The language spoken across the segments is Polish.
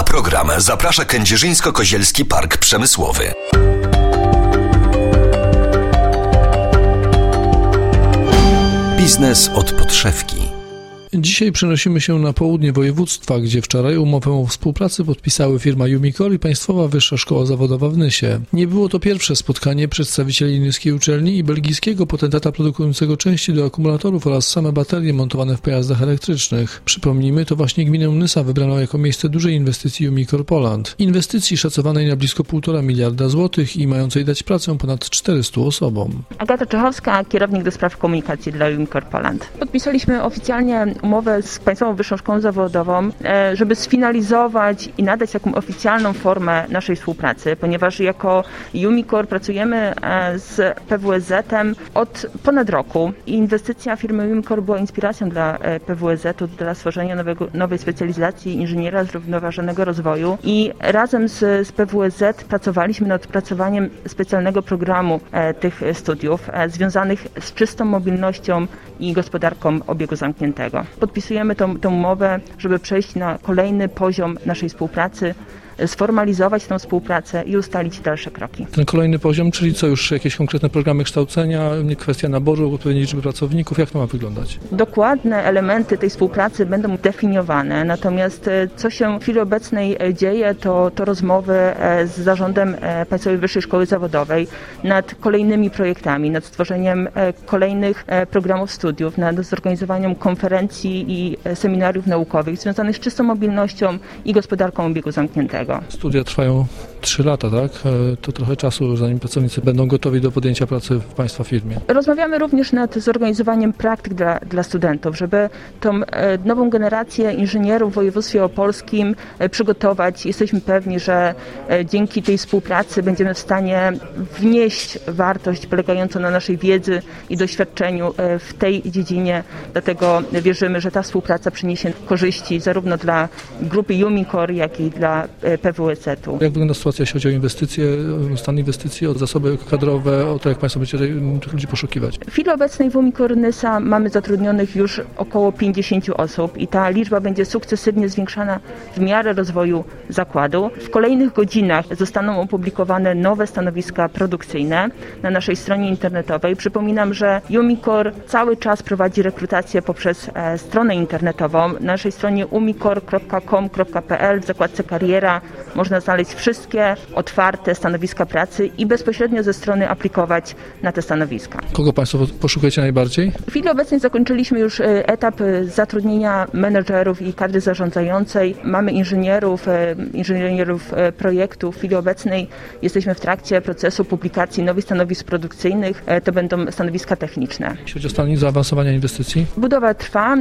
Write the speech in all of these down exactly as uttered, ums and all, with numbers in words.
program zaprasza Kędzierzyńsko-Kozielski Park Przemysłowy. Biznes od podszewki. Dzisiaj przenosimy się na południe województwa, gdzie wczoraj umowę o współpracy podpisały firma Umicore i Państwowa Wyższa Szkoła Zawodowa w Nysie. Nie było to pierwsze spotkanie przedstawicieli nyskiej uczelni i belgijskiego potentata produkującego części do akumulatorów oraz same baterie montowane w pojazdach elektrycznych. Przypomnijmy, to właśnie gminę Nysa wybrano jako miejsce dużej inwestycji Umicore Poland. Inwestycji szacowanej na blisko półtora miliarda złotych i mającej dać pracę ponad czterystu osobom. Agata Czechowska, kierownik do spraw komunikacji dla Umicore Poland. Podpisaliśmy oficjalnie umowę z Państwową Wyższą Szkołą Zawodową, żeby sfinalizować i nadać taką oficjalną formę naszej współpracy, ponieważ jako Umicore pracujemy z P W S Z-em od ponad roku. Inwestycja firmy Umicore była inspiracją dla P W S Z-u dla stworzenia nowego, nowej specjalizacji inżyniera zrównoważonego rozwoju i razem z, z P W S Z pracowaliśmy nad opracowaniem specjalnego programu tych studiów związanych z czystą mobilnością i gospodarką obiegu zamkniętego. Podpisujemy tą, tą umowę, żeby przejść na kolejny poziom naszej współpracy, sformalizować tę współpracę i ustalić dalsze kroki. Ten kolejny poziom, czyli co, już jakieś konkretne programy kształcenia, kwestia naboru odpowiedniej liczby pracowników, jak to ma wyglądać? Dokładne elementy tej współpracy będą definiowane, natomiast co się w chwili obecnej dzieje, to, to rozmowy z zarządem Państwowej Wyższej Szkoły Zawodowej nad kolejnymi projektami, nad stworzeniem kolejnych programów studiów, nad zorganizowaniem konferencji i seminariów naukowych związanych z czystą mobilnością i gospodarką obiegu zamkniętego. Studia trwają trzy lata, tak? To trochę czasu, zanim pracownicy będą gotowi do podjęcia pracy w Państwa firmie. Rozmawiamy również nad zorganizowaniem praktyk dla, dla studentów, żeby tą nową generację inżynierów w województwie opolskim przygotować. Jesteśmy pewni, że dzięki tej współpracy będziemy w stanie wnieść wartość polegającą na naszej wiedzy i doświadczeniu w tej dziedzinie. Dlatego wierzymy, że ta współpraca przyniesie korzyści zarówno dla grupy Umicore, jak i dla P W S Z-u. Jak wygląda sytuacja, jeśli chodzi o inwestycje, stan inwestycji, o zasoby kadrowe, o to, jak Państwo będziecie tych ludzi poszukiwać? W chwili obecnej w Umicore Nysa mamy zatrudnionych już około pięćdziesięciu osób i ta liczba będzie sukcesywnie zwiększana w miarę rozwoju zakładu. W kolejnych godzinach zostaną opublikowane nowe stanowiska produkcyjne na naszej stronie internetowej. Przypominam, że Umicore cały czas prowadzi rekrutację poprzez e, stronę internetową. Na naszej stronie umicore kropka com kropka p l w zakładce kariera można znaleźć wszystkie otwarte stanowiska pracy i bezpośrednio ze strony aplikować na te stanowiska. Kogo Państwo poszukujecie najbardziej? W chwili obecnej zakończyliśmy już etap zatrudnienia menedżerów i kadry zarządzającej. Mamy inżynierów, inżynierów projektu. W chwili obecnej jesteśmy w trakcie procesu publikacji nowych stanowisk produkcyjnych. To będą stanowiska techniczne. Jeśli chodzi o stan zaawansowania inwestycji? Budowa trwa.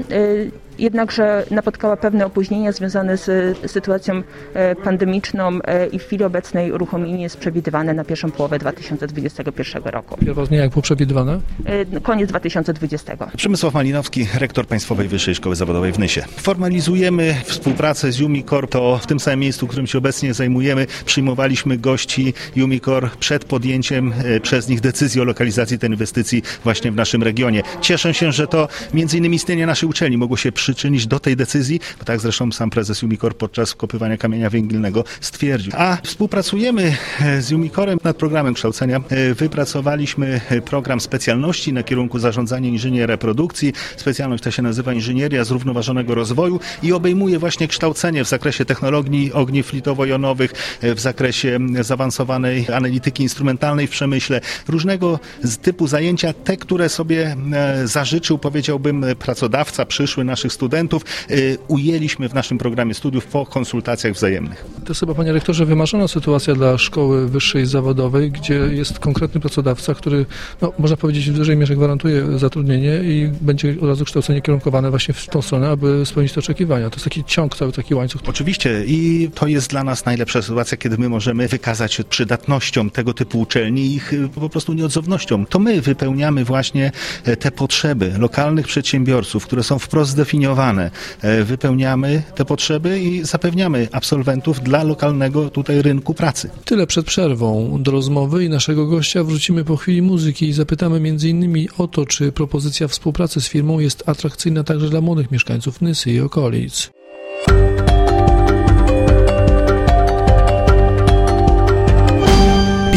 Jednakże napotkała pewne opóźnienia związane z sytuacją pandemiczną i w chwili obecnej uruchomienie jest przewidywane na pierwszą połowę dwa tysiące dwudziestego pierwszego roku. Pierwotnie jak było przewidywane? Koniec dwa tysiące dwudziestego. Przemysław Malinowski, rektor Państwowej Wyższej Szkoły Zawodowej w Nysie. Formalizujemy współpracę z Umicore, to w tym samym miejscu, w którym się obecnie zajmujemy, przyjmowaliśmy gości Umicore przed podjęciem przez nich decyzji o lokalizacji tej inwestycji właśnie w naszym regionie. Cieszę się, że to między innymi istnienie naszej uczelni mogło się przyczynić do tej decyzji, bo tak zresztą sam prezes Umicore podczas wkopywania kamienia węgielnego stwierdził. A współpracujemy z Umicorem nad programem kształcenia. Wypracowaliśmy program specjalności na kierunku zarządzania inżynierii reprodukcji. Specjalność ta się nazywa Inżynieria Zrównoważonego Rozwoju i obejmuje właśnie kształcenie w zakresie technologii ogniw litowo-jonowych, w zakresie zaawansowanej analityki instrumentalnej w przemyśle. Różnego typu zajęcia, te, które sobie zażyczył, powiedziałbym, pracodawca przyszły naszych studentów, ujęliśmy w naszym programie studiów po konsultacjach wzajemnych. To jest chyba, panie rektorze, wymarzona sytuacja dla szkoły wyższej zawodowej, gdzie jest konkretny pracodawca, który, no, można powiedzieć, w dużej mierze gwarantuje zatrudnienie i będzie od razu kształcenie kierunkowane właśnie w tą stronę, aby spełnić te oczekiwania. To jest taki ciąg, cały taki łańcuch. Oczywiście i to jest dla nas najlepsza sytuacja, kiedy my możemy wykazać się przydatnością tego typu uczelni i ich po prostu nieodzownością. To my wypełniamy właśnie te potrzeby lokalnych przedsiębiorców, które są wprost zdefiniowane. Wypełniamy te potrzeby i zapewniamy absolwentów dla lokalnego tutaj rynku pracy. Tyle przed przerwą. Do rozmowy i naszego gościa wrócimy po chwili muzyki i zapytamy między innymi o to, czy propozycja współpracy z firmą jest atrakcyjna także dla młodych mieszkańców Nysy i okolic.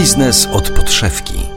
Biznes od podszewki.